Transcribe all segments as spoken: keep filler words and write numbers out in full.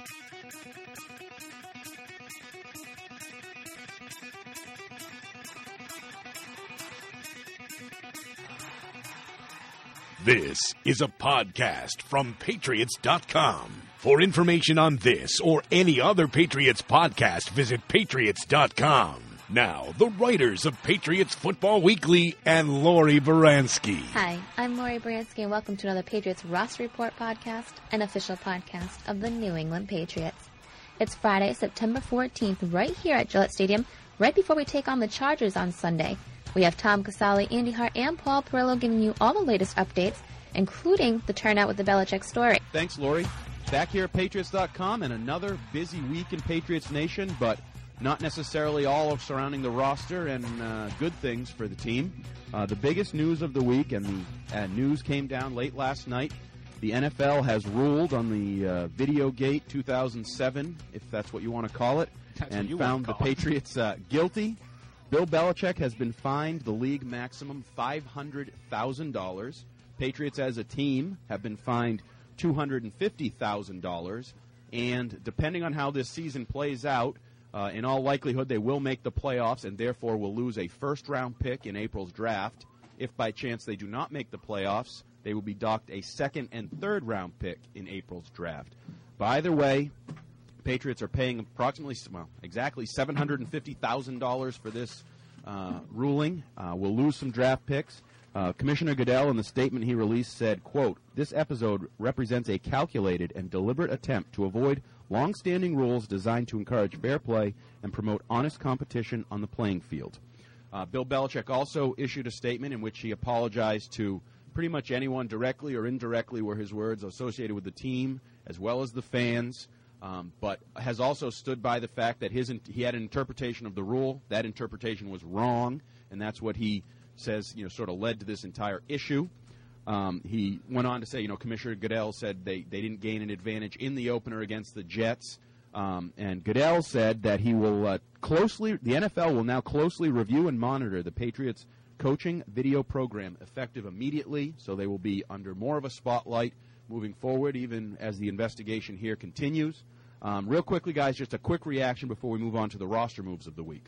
This is a podcast from Patriots dot com. For information on this or any other Patriots podcast, visit Patriots dot com. Now, the writers of Patriots Football Weekly and Lori Baranski. Hi, I'm Lori Baranski, and welcome to another Patriots Roster Report podcast, an official podcast of the New England Patriots. It's Friday, September fourteenth, right here at Gillette Stadium, right before we take on the Chargers on Sunday. We have Tom Casale, Andy Hart, and Paul Perillo giving you all the latest updates, including the turnout with the Belichick story. Thanks, Lori. Back here at Patriots dot com and another busy week in Patriots Nation, but not necessarily all of surrounding the roster and uh, good things for the team. Uh, the biggest news of the week, and the uh, news came down late last night, the N F L has ruled on the uh, Videogate two thousand seven, if that's what you want to call it, that's and found the Patriots uh, guilty. Bill Belichick has been fined the league maximum five hundred thousand dollars. Patriots as a team have been fined two hundred fifty thousand dollars. And depending on how this season plays out, uh, in all likelihood they will make the playoffs and therefore will lose a first-round pick in April's draft. If by chance they do not make the playoffs, they will be docked a second- and third-round pick in April's draft. By either way, Patriots are paying approximately, well, exactly seven hundred fifty thousand dollars for this uh, ruling. Uh, we'll lose some draft picks. Uh, Commissioner Goodell, in the statement he released, said, quote, "This episode represents a calculated and deliberate attempt to avoid long-standing rules designed to encourage fair play and promote honest competition on the playing field." Uh, Bill Belichick also issued a statement in which he apologized to pretty much anyone directly or indirectly, were his words, associated with the team as well as the fans. Um, but has also stood by the fact that his he had an interpretation of the rule. That interpretation was wrong, and that's what he says, you know, sort of led to this entire issue. Um, he went on to say, you know, Commissioner Goodell said they, they didn't gain an advantage in the opener against the Jets. Um, and Goodell said that he will uh, closely, the N F L will now closely review and monitor the Patriots coaching video program effective immediately, so they will be under more of a spotlight moving forward, even as the investigation here continues. Um, real quickly, guys, just a quick reaction before we move on to the roster moves of the week.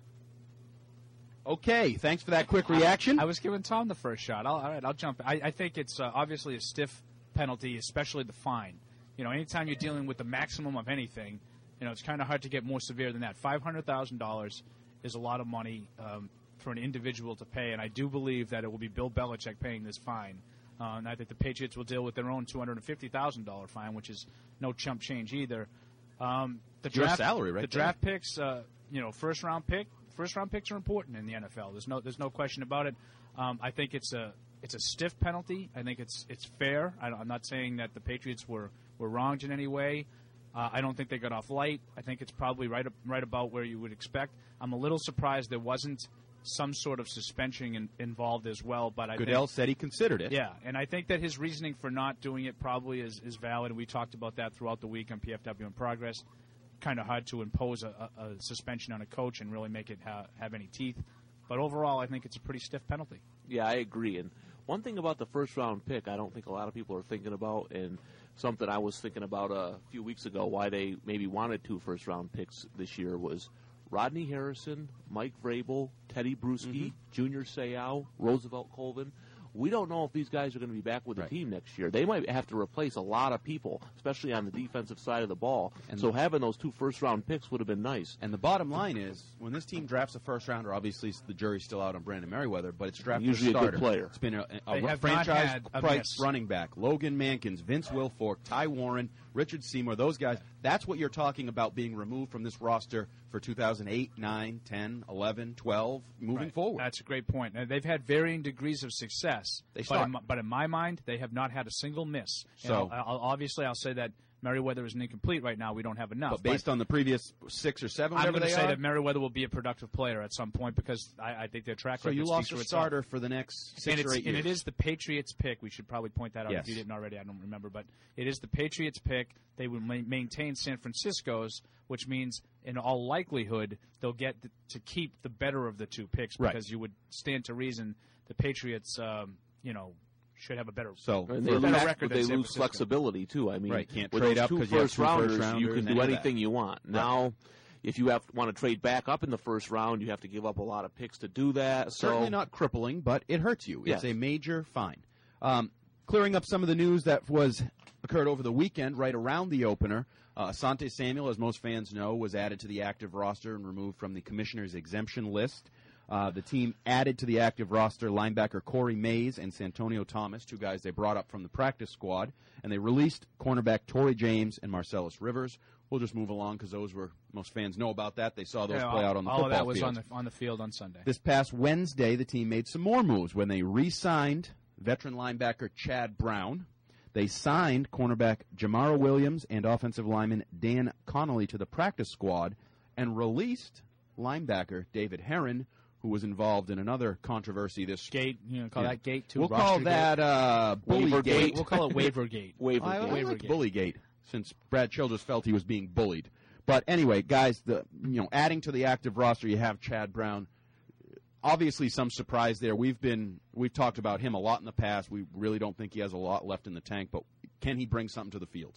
Okay, thanks for that quick reaction. I, I was giving Tom the first shot. I'll, all right, I'll jump. I, I think it's uh, obviously a stiff penalty, especially the fine. You know, anytime you're dealing with the maximum of anything, you know, it's kind of hard to get more severe than that. five hundred thousand dollars is a lot of money um, for an individual to pay, and I do believe that it will be Bill Belichick paying this fine. Uh, and I think the Patriots will deal with their own two hundred fifty thousand dollars fine, which is no chump change either. Um, the Your draft, salary, right? The there. draft picks, uh, you know, first round pick. First round picks are important in the N F L. There's no, there's no question about it. Um, I think it's a, it's a stiff penalty. I think it's, it's fair. I, I'm not saying that the Patriots were, were wronged in any way. Uh, I don't think they got off light. I think it's probably right, right about where you would expect. I'm a little surprised there wasn't some sort of suspension in, involved as well. But I Goodell think, said he considered it. Yeah, and I think that his reasoning for not doing it probably is, is valid. We talked about that throughout the week on P F W in Progress. Kind of hard to impose a, a, a suspension on a coach and really make it ha- have any teeth. But overall, I think it's a pretty stiff penalty. Yeah, I agree. And one thing about the first-round pick I don't think a lot of people are thinking about, and something I was thinking about a few weeks ago, why they maybe wanted two first-round picks this year, was Rodney Harrison, Mike Vrabel, Teddy Bruschi, mm-hmm. Junior Seau, Roosevelt Colvin. We don't know if these guys are going to be back with right. the team next year. They might have to replace a lot of people, especially on the defensive side of the ball. And so having those two first-round picks would have been nice. And the bottom line is, when this team drafts a first-rounder, obviously the jury's still out on Brandon Merriweather, but it's drafted usually a starter. a good player. It's been a, a, They a have franchise not had a price miss. running back. Logan Mankins, Vince Wilfork, Ty Warren, Richard Seymour, those guys. That's what you're talking about being removed from this roster for two thousand eight, nine, ten, eleven, twelve, moving Right. forward. That's a great point. And they've had varying degrees of success. They but start. in, my, but in my mind, they have not had a single miss. And So- I'll, I'll, obviously, I'll say that Merriweather is incomplete right now. We don't have enough. But based on the previous six or seven, I'm whatever going to they say are, that Merriweather will be a productive player at some point because I, I think their track so record you speaks lost for a itself. starter for the next six and, or it's, eight and years. it is the Patriots pick. We should probably point that out Yes. if you didn't already. I don't remember. But it is the Patriots pick. They will ma- maintain San Francisco's, which means in all likelihood they'll get th- to keep the better of the two picks Right. because you would stand to reason the Patriots, um, you know, should have a better So And they better lose, record they than San lose Francisco. flexibility too. I mean, Right, can't with trade those up two 'cause you have first two first rounders, you rounders, can any do of that. anything you want. Now, if you have want to trade back up in the first round, you have to give up a lot of picks to do that. So Certainly not crippling, but it hurts you. It's Yes. a major fine. Um, clearing up some of the news that was occurred over the weekend, right around the opener. Uh, Asante Samuel, as most fans know, was added to the active roster and removed from the commissioner's exemption list. Uh, the team added to the active roster linebacker Corey Mays and Santonio Thomas, two guys they brought up from the practice squad, and they released cornerback Torrey James and Marcellus Rivers. We'll just move along because those were most fans know about that. They saw those Yeah, play all, out on the all football of that was field. on the on the field on Sunday. This past Wednesday, the team made some more moves when they re-signed veteran linebacker Chad Brown. They signed cornerback Jamara Williams and offensive lineman Dan Connolly to the practice squad and released linebacker David Herron, who was involved in another controversy this Gate, you know, call Yeah. that gate too. We'll call Roster that gate. uh, Bully Waiver Gate. gate. We'll call it waiver gate. waiver I, I game. Waiver like gate. Bullygate, since Brad Childress felt he was being bullied. But anyway, guys, the you know, adding to the active roster, you have Chad Brown. Obviously, some surprise there. We've been we've talked about him a lot in the past. We really don't think he has a lot left in the tank, but can he bring something to the field?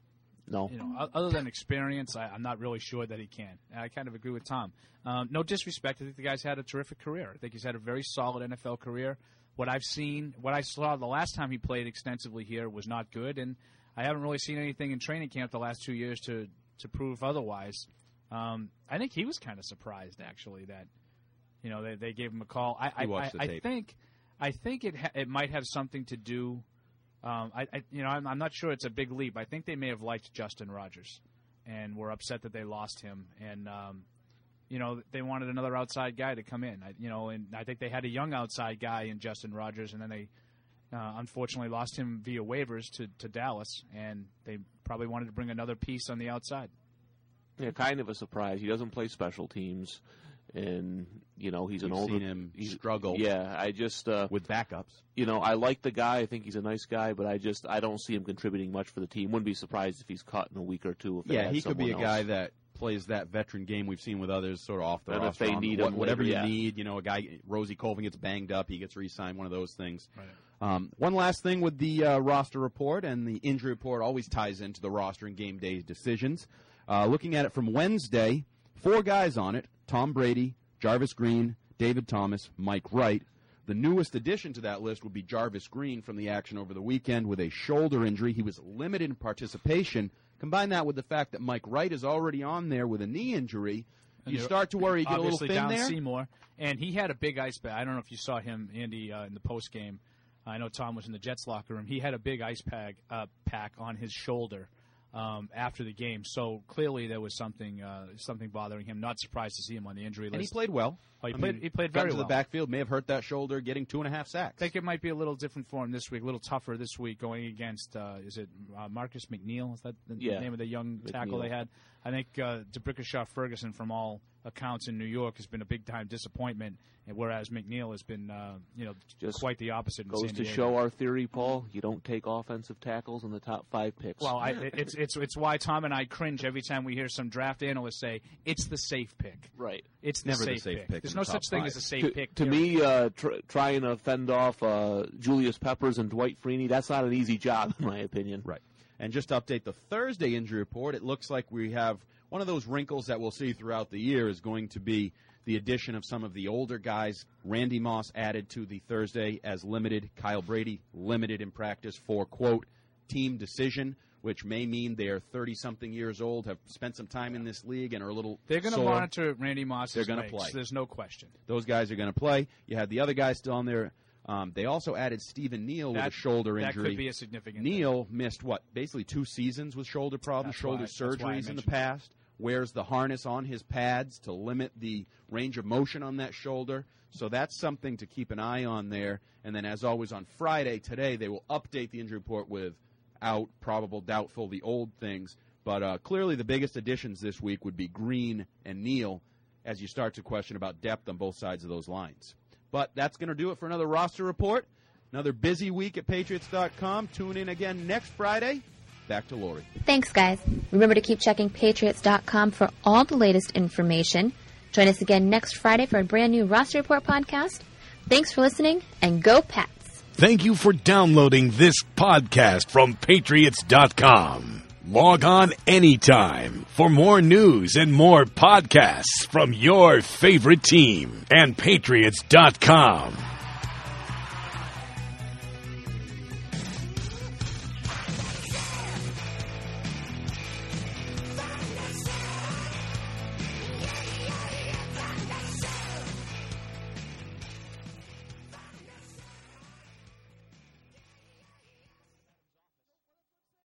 No. You know, o- other than experience, I, I'm not really sure that he can. And I kind of agree with Tom. Um, no disrespect, I think the guy's had a terrific career. I think he's had a very solid N F L career. What I've seen, what I saw the last time he played extensively here was not good, and I haven't really seen anything in training camp the last two years to to prove otherwise. Um, I think he was kind of surprised actually that you know they, they gave him a call. I He I, watched I, the I tape. think I think it ha- it might have something to do. Um, I, I you know I'm, I'm not sure it's a big leap. I think they may have liked Justin Rogers, and were upset that they lost him. And um, you know they wanted another outside guy to come in. I, you know, and I think they had a young outside guy in Justin Rogers, and then they uh, unfortunately lost him via waivers to, to Dallas, and they probably wanted to bring another piece on the outside. Yeah, kind of a surprise. He doesn't play special teams, and you know he's We've an older. seen him he's, struggle Yeah, I just uh, with backups. you know I like the guy. I think he's a nice guy, but I just I don't see him contributing much for the team. Wouldn't be surprised if he's cut in a week or two. If they Yeah, had he could be a someone guy else. that plays that veteran game we've seen with others, sort of off the And if roster. they on need what- him whatever later, you yeah. need, you know, a guy Rosie Colvin gets banged up, he gets re-signed, one of those things. Right. Um, one last thing with the uh, roster report, and the injury report always ties into the roster and game day decisions. Uh, looking at it from Wednesday, four guys on it: Tom Brady, Jarvis Green, David Thomas, Mike Wright. The newest addition to that list would be Jarvis Green from the action over the weekend with a shoulder injury. He was limited in participation. Combine that with the fact that Mike Wright is already on there with a knee injury. You And start to worry you get a little obviously thin down there. Seymour, and he had a big ice pack. I don't know if you saw him, Andy, uh, in the post game. I know Tom was in the Jets locker room. He had a big ice pack uh, pack on his shoulder um, after the game. So clearly there was something uh, something bothering him. Not surprised to see him on the injury list. And he played well. Oh, he I played- mean, he played got very into well. the backfield, may have hurt that shoulder, getting two and a half sacks. I think it might be a little different for him this week, a little tougher this week going against, uh, is it uh, Marcus McNeil? Is that the Yeah. name of the young tackle McNeil. they had? I think uh, DeBrickashaw Ferguson, from all accounts in New York, has been a big-time disappointment, and whereas McNeil has been, uh, you know, Just quite the opposite in Goes San to Diego. show our theory, Paul. You don't take offensive tackles in the top five picks. Well, I, it's it's it's why Tom and I cringe every time we hear some draft analyst say it's the safe pick. right. It's the Never the safe, safe pick. pick There's in no the top such thing five. as a safe To, pick. to period. me, uh, tr- trying to fend off uh, Julius Peppers and Dwight Freeney, that's not an easy job, in my opinion. Right. And just to update the Thursday injury report, it looks like we have one of those wrinkles that we'll see throughout the year is going to be the addition of some of the older guys. Randy Moss added to the Thursday as limited. Kyle Brady limited in practice for, quote, team decision, which may mean they are thirty-something years old, have spent some time in this league, and are a little They're going to sore. monitor Randy Moss's They're gonna legs. play. There's no question. Those guys are going to play. You had the other guys still on there. Um, they also added Stephen Neal with That- a shoulder that injury. could be a significant Neal missed, what, basically two seasons with shoulder problems, That's shoulder why- that's why I surgeries in the mentioned it. past. Wears the harness on his pads to limit the range of motion on that shoulder. So that's something to keep an eye on there. And then, as always, on Friday, today, they will update the injury report with out, probable, doubtful, the old things. But uh, clearly the biggest additions this week would be Green and Neal as you start to question about depth on both sides of those lines. But that's going to do it for another roster report. Another busy week at Patriots dot com. Tune in again next Friday. Back to Lori. Thanks, guys. Remember to keep checking Patriots dot com for all the latest information. Join us again next Friday for a brand new Roster Report podcast. Thanks for listening, and go Pats! Thank you for downloading this podcast from Patriots dot com. Log on anytime for more news and more podcasts from your favorite team and Patriots dot com.